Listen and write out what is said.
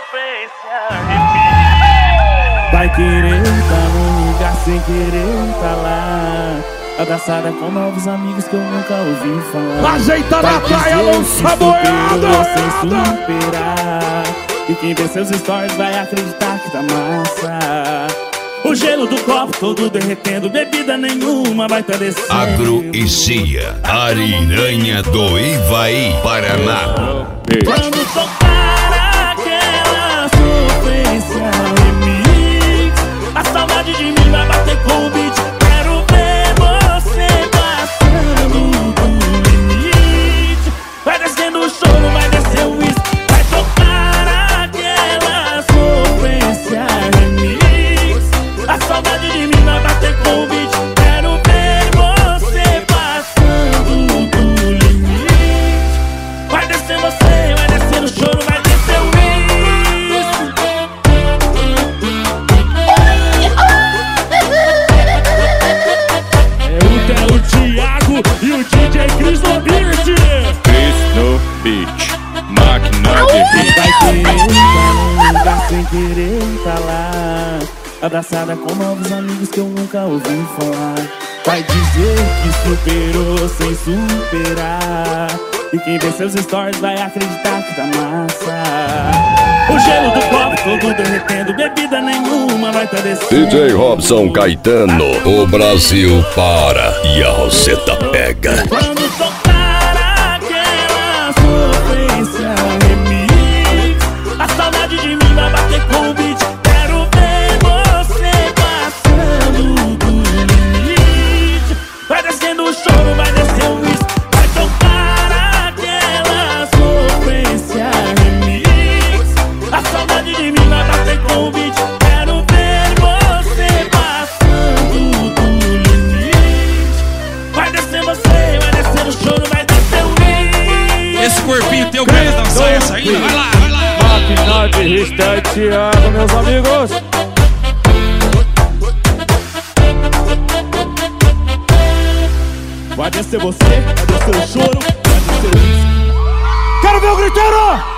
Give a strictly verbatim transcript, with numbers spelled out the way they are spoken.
sofrência. Vai querer tá num lugar sem querer tá lá, abraçada com novos amigos que eu nunca ouvi falar. Ajeita na praia, lança boiada sem superar. E quem vê seus stories vai acreditar que tá massa. O gelo do copo todo derretendo, bebida nenhuma vai tá descendo. Agro e Cia, Ariranha do Ivaí, Paraná. Quando tocar aquela sofrência remix, a saudade de mim vai bater com o beat. Quero ver você passando do limite. Vai descendo o choro, vai descer o uísque. Vai tocar aquela sofrência remix, a saudade de mim vai bater com o beat. Quero ver você passando do limite. Vai descer você, vai descer o choro, vai descer o uísque. É o Theo Thiago e o D J Cris no beat. Cris no beat, máquina de hit. Vai querer tá num lugar sem querer tá lá, abraçada com novos amigos que eu nunca ouvi falar. Vai dizer que superou sem superar. E quem vê seus stories vai acreditar que tá massa. O gelo do copo todo derretendo, bebida nenhuma vai tá descendo. D J Robson Caetano, o Brasil para e a Roseta pega. Quando tocar aquela sofrência remix, a saudade de mim vai bater com o beat. Quero ver você passando do limite. Vai descendo o choro, vai descer o uísque. Vai tocar aquela sofrência remix, a saudade de mim vai bater com o beat. Quero ver você passando do limite. Vai descer você, vai descer o choro, vai descer o uísque. Esse corpinho teu quer dançar essa ainda? Vai lá, vai lá. Máquina de hit, Theo Thiago, meus amigos. Vai descer você, vai descer o choro, vai descer o uísque. Quero ver o griteiro!